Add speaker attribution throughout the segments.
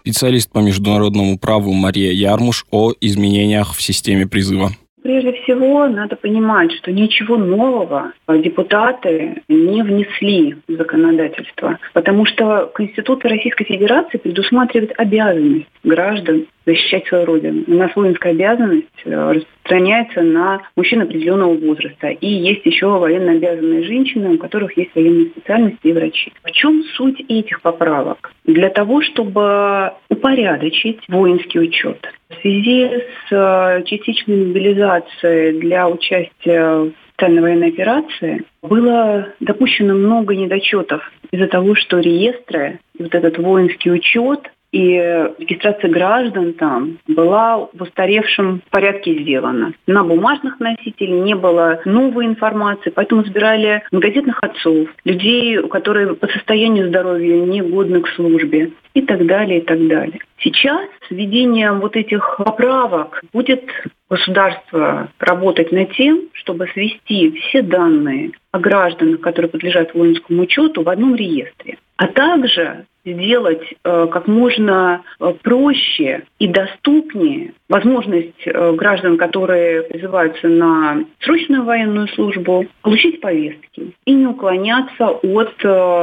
Speaker 1: Специалист по международному праву Мария Ярмуш о изменениях в системе призыва.
Speaker 2: Прежде всего, надо понимать, что ничего нового депутаты не внесли в законодательство, потому что Конституция Российской Федерации предусматривает обязанность граждан защищать свою родину. У нас воинская обязанность распространяется на мужчин определенного возраста. И есть еще военно обязанные женщины, у которых есть военные специальности и врачи. В чем суть этих поправок? Для того, чтобы упорядочить воинский учет. В связи с частичной мобилизацией для участия в специальной военной операции было допущено много недочетов из-за того, что реестры, вот этот воинский учет и регистрация граждан там была в устаревшем порядке сделана. На бумажных носителях не было новой информации, поэтому забирали многодетных отцов, людей, которые по состоянию здоровья не годны к службе и так далее, и так далее. Сейчас с введением вот этих поправок будет государство работать над тем, чтобы свести все данные о гражданах, которые подлежат воинскому учету, в одном реестре, а также сделать как можно проще и доступнее возможность граждан, которые призываются на срочную военную службу, получить повестки и не уклоняться от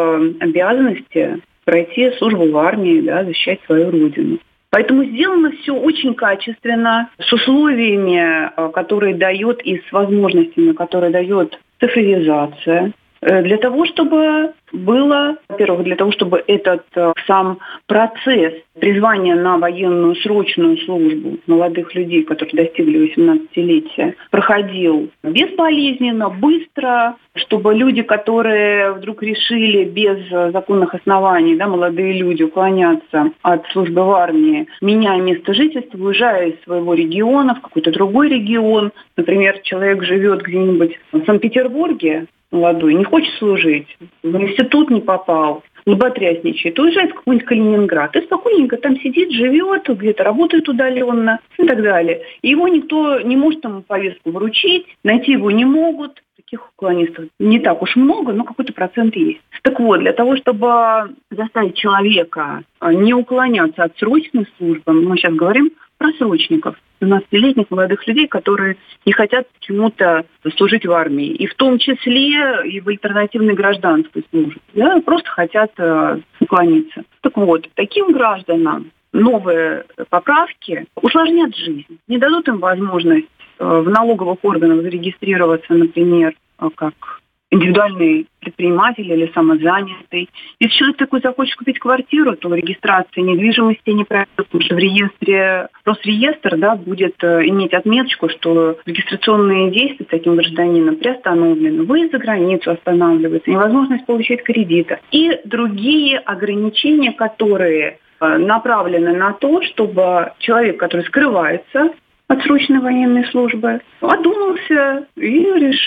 Speaker 2: обязанности пройти службу в армии, защищать свою родину. Поэтому сделано все очень качественно, с условиями, которые дает, и с возможностями, которые дает цифровизация. Для того, чтобы было, во-первых, для того, чтобы этот сам процесс призвания на военную срочную службу молодых людей, которые достигли 18-летия, проходил безболезненно, быстро, чтобы люди, которые вдруг решили без законных оснований, молодые люди, уклоняться от службы в армии, меняя место жительства, уезжая из своего региона в какой-то другой регион. Например, человек живет где-нибудь в Санкт-Петербурге, молодой, не хочет служить, в институт не попал, лоботрясничает, уезжает в какой-нибудь Калининград и спокойненько там сидит, живет, где-то работает удаленно и так далее. И его никто не может там повестку вручить, найти его не могут. Таких уклонистов не так уж много, но какой-то процент есть. Так вот, для того, чтобы заставить человека не уклоняться от срочной службы, мы сейчас говорим про срочников, 17-летних молодых людей, которые не хотят почему-то служить в армии. И в том числе и в альтернативной гражданской службе. Просто хотят уклониться. Так вот, таким гражданам новые поправки усложнят жизнь. Не дадут им возможность в налоговых органах зарегистрироваться, например, как индивидуальный предприниматель или самозанятый. Если человек такой захочет купить квартиру, то регистрация недвижимости не пройдет, потому что в реестре, Росреестр будет иметь отметочку, что регистрационные действия с таким гражданином приостановлены, выезд за границу останавливается, невозможность получить кредита и другие ограничения, которые направлены на то, чтобы человек, который скрывается от срочной военной службы, одумался и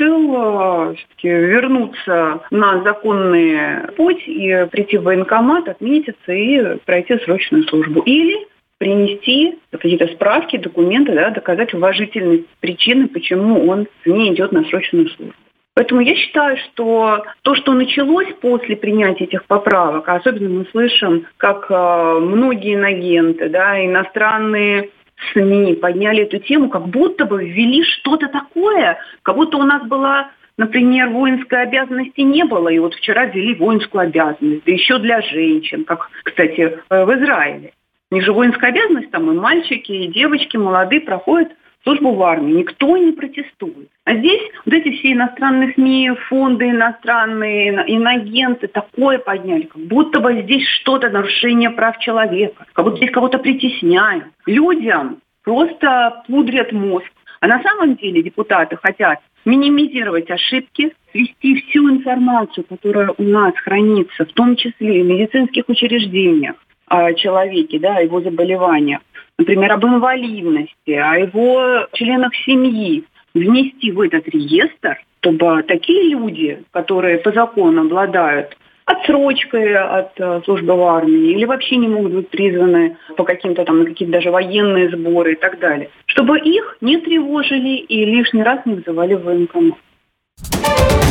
Speaker 2: решил все-таки вернуться на законный путь и прийти в военкомат, отметиться и пройти срочную службу. Или принести какие-то справки, документы, доказать уважительность причины, почему он не идет на срочную службу. Поэтому я считаю, что то, что началось после принятия этих поправок, а особенно мы слышим, как многие инагенты, иностранные СМИ подняли эту тему, как будто бы ввели что-то такое, как будто у нас была, например, воинской обязанности не было, и вот вчера ввели воинскую обязанность, да еще для женщин, как, кстати, в Израиле. У них же воинская обязанность, там и мальчики, и девочки молодые проходят службу в армии, никто не протестует. А здесь вот эти все иностранные СМИ, фонды иностранные, инагенты такое подняли, как будто бы здесь что-то нарушение прав человека, как будто здесь кого-то притесняют. Людям просто пудрят мозг. А на самом деле депутаты хотят минимизировать ошибки, свести всю информацию, которая у нас хранится, в том числе в медицинских учреждениях, о человеке, о его заболеваниях, например, об инвалидности, о его членах семьи, внести в этот реестр, чтобы такие люди, которые по закону обладают отсрочкой от службы в армии или вообще не могут быть призваны по каким-то на какие-то даже военные сборы и так далее, чтобы их не тревожили и лишний раз не вызывали в военкомат.